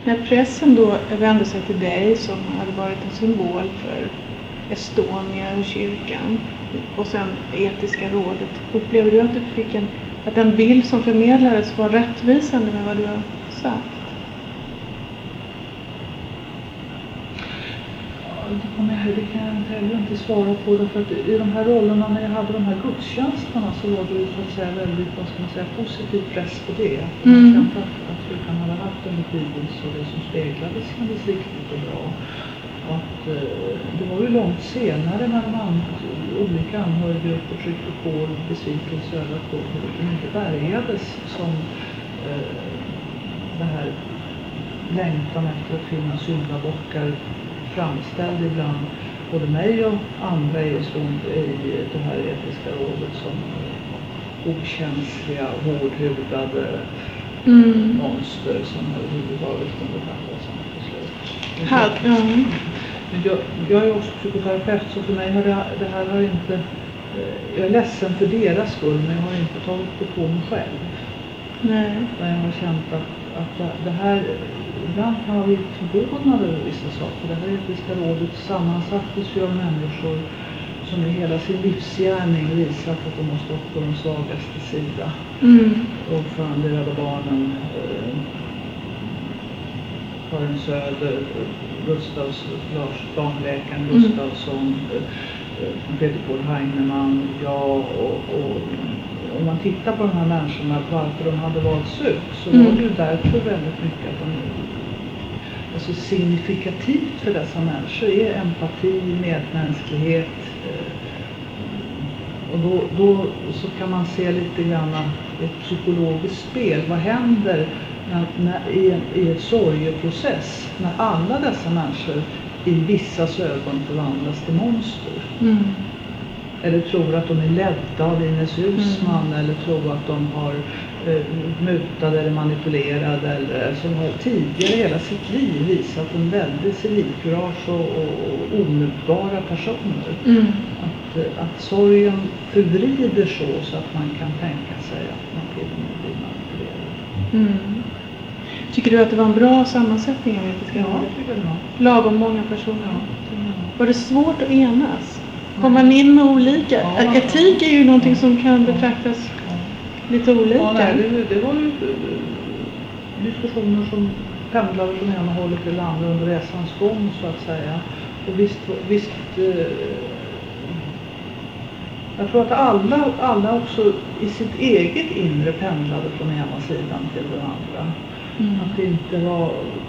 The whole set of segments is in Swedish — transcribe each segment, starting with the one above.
När pressen då vände sig till dig som hade varit en symbol för Estonia och kyrkan och sen etiska rådet, upplevde du att du fick att den bild som förmedlades var rättvisande med vad du har sagt? Det kan jag heller inte svara på, därför att i de här rollerna, när jag hade de här gudstjänsterna, så var det ju så att säga väldigt, vad ska man säga, positiv press på det. Man kände att kyrkan hade haft en betydelse och det som speglades kändes riktigt och bra. Och att det var ju långt senare när olika anhöriggrupper tryckte på besvikelse över att kulten inte bärgades som det här längtan efter att finna syndabockar framställde ibland både mig och andra i det här etiska rådet som okänsliga, hårdhudade monster som överhuvudtaget kunde fatta sådana beslut. Men jag är också psykoterapeut, så för mig har det här har inte, jag är ledsen för deras skull, men jag har inte tagit det på mig själv. Nej. Där jag har känt att det här, ibland kan jag bli förvånad över vissa saker. Det här etiska rådet sammansattes ju av människor som i hela sin livsgärning visat att de måste stå på de svagaste sida. Ordförande i Rädda Barnen, Karin Söder, Lars barnläkaren Gustafsson, Peter Paul Heinemann, och om man tittar på de här människorna, varför de hade valts ut, så var det ju därför väldigt mycket att alltså signifikativt för dessa människor är empati, medmänsklighet, och då så kan man se lite grann ett psykologiskt spel. Vad händer i ett sorgeprocess när alla dessa människor i vissas ögon förvandlas till monster? Eller tror att de är ledda av Ines Uusmann, eller tror att de har mutade eller manipulerade, eller som har tidigare hela sitt liv visat en väldigt civilkurage och omutbara personer. Att sorgen förvrider så att man kan tänka sig att man till och med blir manipulerad. Tycker du att det var en bra sammansättning av etiska rådet? Ja, jag tycker det var. Lagom många personer. Var det svårt att enas? Kom man in med olika? Ja. Etik är ju någonting som kan betraktas lite olika. Ja, nej, det var ju diskussioner som pendlade från ena hållet till andra under resans gång, så att säga. Och visst jag tror att alla också i sitt eget inre pendlade från ena sidan till den andra. Att det inte var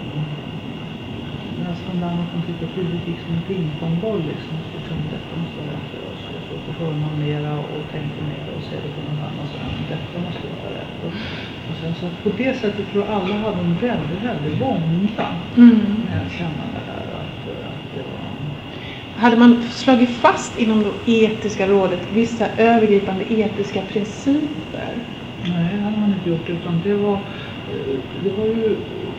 nästan där man tycker att huvudet gick som en pingpongboll liksom. Detta måste vara rätt för oss. Så får man mera och tänker mera och ser det på någon annan så detta måste vara rätt. Och sen så på det sättet tror jag alla hade en väldigt, väldigt vånda med att känna det här att det var... Hade man slagit fast inom det etiska rådet vissa övergripande etiska principer? Nej, det hade man inte gjort, utan det var ju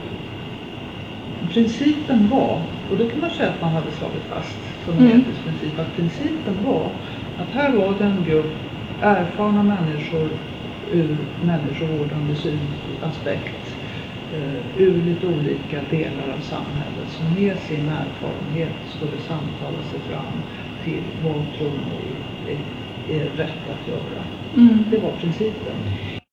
principen var, och det kan man säga att man hade slagit fast som en etisk princip, att principen var att här var det en grupp erfarna människor ur människovårdande aspekt, ur lite olika delar av samhället, som med sin erfarenhet skulle samtala sig fram till vad tror ni är rätt att göra. Det var principen.